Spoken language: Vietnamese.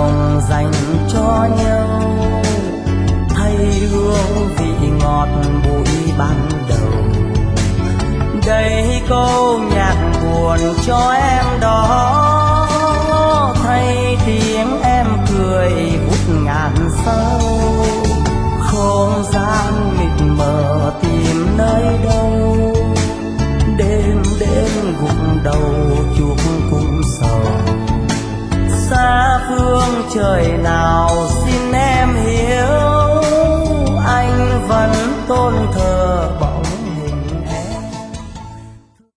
hồng dành cho nhau, thay hương vị ngọt bụi ban đầu. Đây câu nhạc buồn cho em đó, thay tiếng em cười vút ngàn sâu. Không gian mịt mờ tìm nơi đâu, đêm đêm gục đầu chuốc cũng sầu. Xa phương trời nào